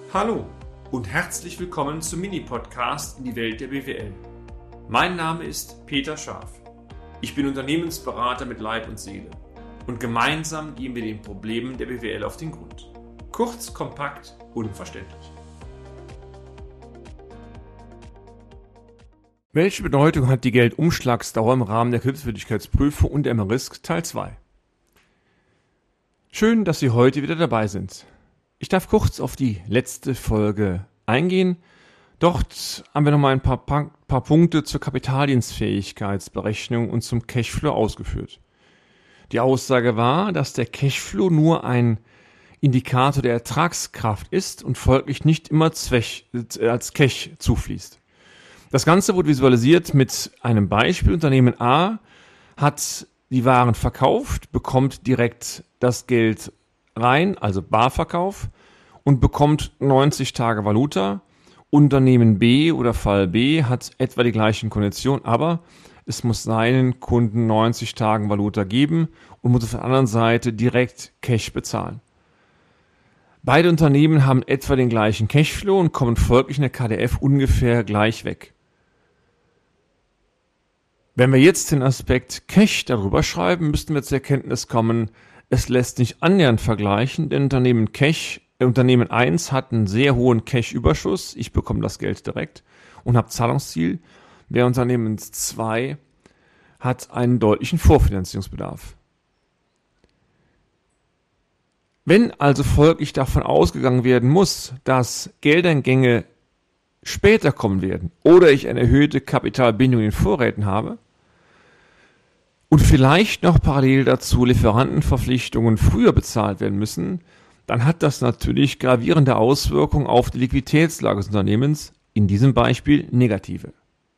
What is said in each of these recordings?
Hallo und herzlich willkommen zum Mini-Podcast in die Welt der BWL. Mein Name ist Peter Scharf. Ich bin Unternehmensberater mit Leib und Seele und gemeinsam gehen wir den Problemen der BWL auf den Grund. Kurz, kompakt, unverständlich. Welche Bedeutung hat die Geldumschlagsdauer im Rahmen der Kreditwürdigkeitsprüfung und der MRISC Teil 2? Schön, dass Sie heute wieder dabei sind. Ich darf kurz auf die letzte Folge eingehen. Dort haben wir nochmal ein paar Punkte zur Kapitaldienstfähigkeitsberechnung und zum Cashflow ausgeführt. Die Aussage war, dass der Cashflow nur ein Indikator der Ertragskraft ist und folglich nicht immer als Cash zufließt. Das Ganze wurde visualisiert mit einem Beispiel. Unternehmen A hat die Waren verkauft, bekommt direkt das Geld rein, also Barverkauf, und bekommt 90 Tage Valuta. Unternehmen B oder Fall B hat etwa die gleichen Konditionen, aber es muss seinen Kunden 90 Tagen Valuta geben und muss auf der anderen Seite direkt Cash bezahlen. Beide Unternehmen haben etwa den gleichen Cashflow und kommen folglich in der KDF ungefähr gleich weg. Wenn wir jetzt den Aspekt Cash darüber schreiben, müssten wir zur Erkenntnis kommen, es lässt nicht annähernd vergleichen, denn Unternehmen 1 hat einen sehr hohen Cash-Überschuss, ich bekomme das Geld direkt und habe Zahlungsziel, während Unternehmen 2 hat einen deutlichen Vorfinanzierungsbedarf. Wenn also folglich davon ausgegangen werden muss, dass Geldeingänge später kommen werden oder ich eine erhöhte Kapitalbindung in Vorräten habe, und vielleicht noch parallel dazu Lieferantenverpflichtungen früher bezahlt werden müssen, dann hat das natürlich gravierende Auswirkungen auf die Liquiditätslage des Unternehmens, in diesem Beispiel negative.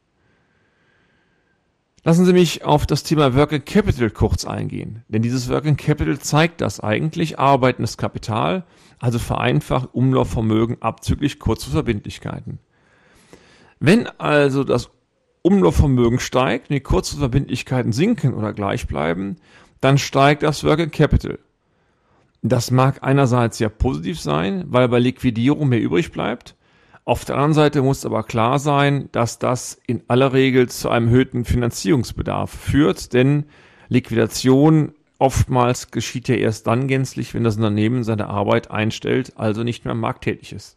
Lassen Sie mich auf das Thema Working Capital kurz eingehen, denn dieses Working Capital zeigt das eigentlich, arbeitendes Kapital, also vereinfacht Umlaufvermögen abzüglich Kurzverbindlichkeiten. Wenn also das Umlaufvermögen steigt und die Kurzverbindlichkeiten sinken oder gleich bleiben, dann steigt das Working Capital. Das mag einerseits ja positiv sein, weil bei Liquidierung mehr übrig bleibt. Auf der anderen Seite muss aber klar sein, dass das in aller Regel zu einem erhöhten Finanzierungsbedarf führt, denn Liquidation oftmals geschieht ja erst dann gänzlich, wenn das Unternehmen seine Arbeit einstellt, also nicht mehr am Markt tätig ist.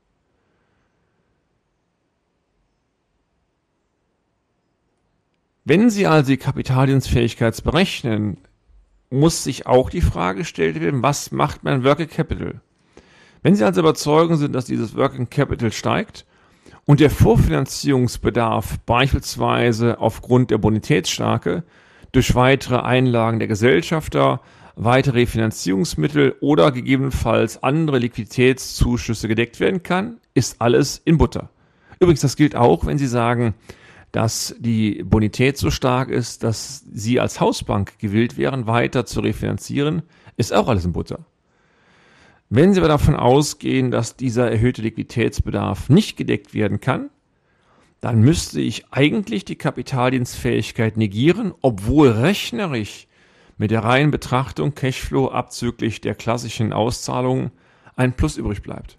Wenn Sie also die Kapitaldienstfähigkeit berechnen, muss sich auch die Frage gestellt werden, was macht mein Working Capital? Wenn Sie also überzeugt sind, dass dieses Working Capital steigt und der Vorfinanzierungsbedarf beispielsweise aufgrund der Bonitätsstärke durch weitere Einlagen der Gesellschafter, weitere Finanzierungsmittel oder gegebenenfalls andere Liquiditätszuschüsse gedeckt werden kann, ist alles in Butter. Übrigens, das gilt auch, wenn Sie sagen, dass die Bonität so stark ist, dass Sie als Hausbank gewillt wären, weiter zu refinanzieren, ist auch alles in Butter. Wenn Sie aber davon ausgehen, dass dieser erhöhte Liquiditätsbedarf nicht gedeckt werden kann, dann müsste ich eigentlich die Kapitaldienstfähigkeit negieren, obwohl rechnerisch mit der reinen Betrachtung Cashflow abzüglich der klassischen Auszahlungen ein Plus übrig bleibt.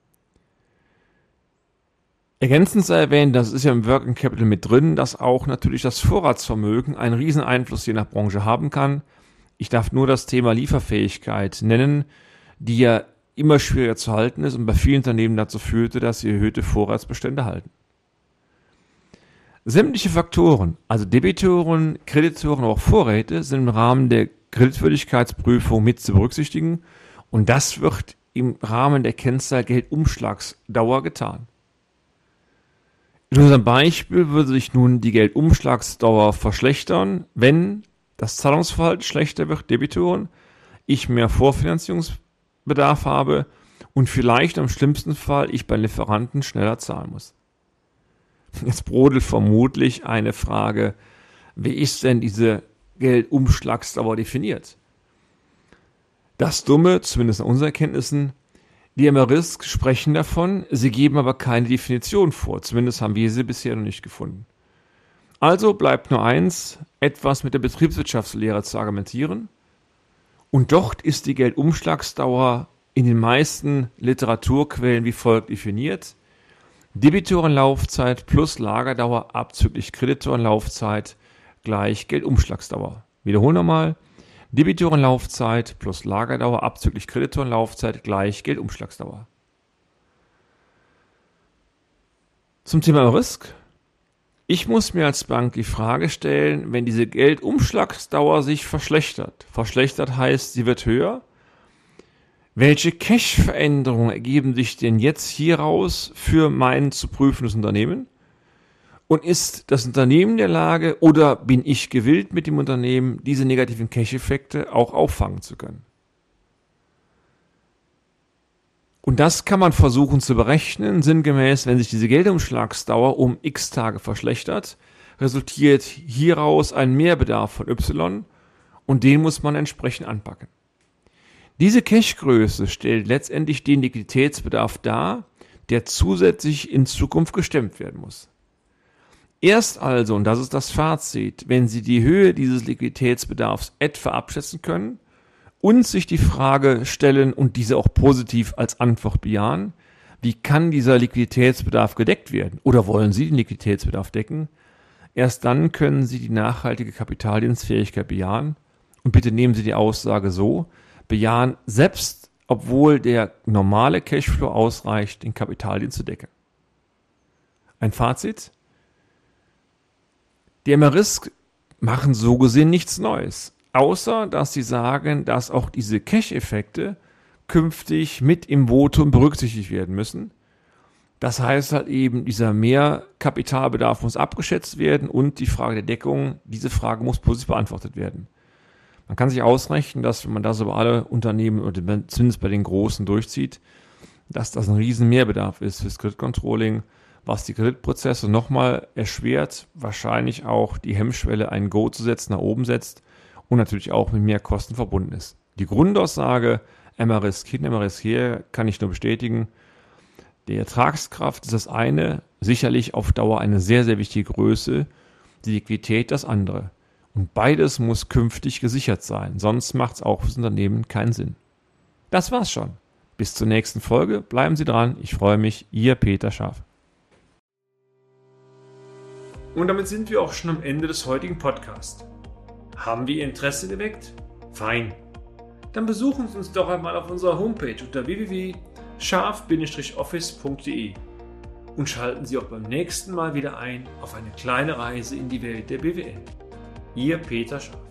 Ergänzend sei erwähnt, das ist ja im Working Capital mit drin, dass auch natürlich das Vorratsvermögen einen riesen Einfluss je nach Branche haben kann. Ich darf nur das Thema Lieferfähigkeit nennen, die ja immer schwieriger zu halten ist und bei vielen Unternehmen dazu führte, dass sie erhöhte Vorratsbestände halten. Sämtliche Faktoren, also Debitoren, Kreditoren, aber auch Vorräte, sind im Rahmen der Kreditwürdigkeitsprüfung mit zu berücksichtigen und das wird im Rahmen der Kennzahl Geldumschlagsdauer getan. In unserem Beispiel würde sich nun die Geldumschlagsdauer verschlechtern, wenn das Zahlungsverhalten schlechter wird, Debitoren, ich mehr Vorfinanzierungsbedarf habe und vielleicht im schlimmsten Fall ich bei Lieferanten schneller zahlen muss. Jetzt brodelt vermutlich eine Frage, wie ist denn diese Geldumschlagsdauer definiert? Das Dumme, zumindest nach unseren Erkenntnissen, die MRISC sprechen davon, sie geben aber keine Definition vor, zumindest haben wir sie bisher noch nicht gefunden. Also bleibt nur eins, etwas mit der Betriebswirtschaftslehre zu argumentieren. Und dort ist die Geldumschlagsdauer in den meisten Literaturquellen wie folgt definiert: Debitorenlaufzeit plus Lagerdauer abzüglich Kreditorenlaufzeit gleich Geldumschlagsdauer. Wiederholen nochmal: Debitorenlaufzeit plus Lagerdauer abzüglich Kreditorenlaufzeit gleich Geldumschlagsdauer. Zum Thema Risk. Ich muss mir als Bank die Frage stellen, wenn diese Geldumschlagsdauer sich verschlechtert. Verschlechtert heißt, sie wird höher. Welche Cash-Veränderungen ergeben sich denn jetzt hieraus für mein zu prüfendes Unternehmen? Und ist das Unternehmen in der Lage oder bin ich gewillt mit dem Unternehmen, diese negativen Cash-Effekte auch auffangen zu können? Und das kann man versuchen zu berechnen, sinngemäß, wenn sich diese Geldumschlagsdauer um x Tage verschlechtert, resultiert hieraus ein Mehrbedarf von y und den muss man entsprechend anpacken. Diese Cashgröße stellt letztendlich den Liquiditätsbedarf dar, der zusätzlich in Zukunft gestemmt werden muss. Erst also, und das ist das Fazit, wenn Sie die Höhe dieses Liquiditätsbedarfs etwa abschätzen können und sich die Frage stellen und diese auch positiv als Antwort bejahen, wie kann dieser Liquiditätsbedarf gedeckt werden oder wollen Sie den Liquiditätsbedarf decken? Erst dann können Sie die nachhaltige Kapitaldienstfähigkeit bejahen und bitte nehmen Sie die Aussage so: bejahen, selbst obwohl der normale Cashflow ausreicht, den Kapitaldienst zu decken. Ein Fazit: Die MRISC machen so gesehen nichts Neues, außer dass sie sagen, dass auch diese Cash-Effekte künftig mit im Votum berücksichtigt werden müssen. Das heißt halt eben, dieser Mehrkapitalbedarf muss abgeschätzt werden und die Frage der Deckung, diese Frage muss positiv beantwortet werden. Man kann sich ausrechnen, dass, wenn man das über alle Unternehmen oder zumindest bei den Großen durchzieht, dass das ein riesen Mehrbedarf ist fürs Kreditcontrolling, was die Kreditprozesse nochmal erschwert, wahrscheinlich auch die Hemmschwelle, ein Go zu setzen, nach oben setzt und natürlich auch mit mehr Kosten verbunden ist. Die Grundaussage MRISC hin, MRISC her kann ich nur bestätigen. Die Ertragskraft ist das eine, sicherlich auf Dauer eine sehr, sehr wichtige Größe, die Liquidität das andere. Und beides muss künftig gesichert sein, sonst macht es auch fürs Unternehmen keinen Sinn. Das war's schon. Bis zur nächsten Folge, bleiben Sie dran, ich freue mich, Ihr Peter Scharf. Und damit sind wir auch schon am Ende des heutigen Podcasts. Haben wir Ihr Interesse geweckt? Fein. Dann besuchen Sie uns doch einmal auf unserer Homepage unter www.scharf-office.de und schalten Sie auch beim nächsten Mal wieder ein auf eine kleine Reise in die Welt der BWL. Ihr Peter Scharf.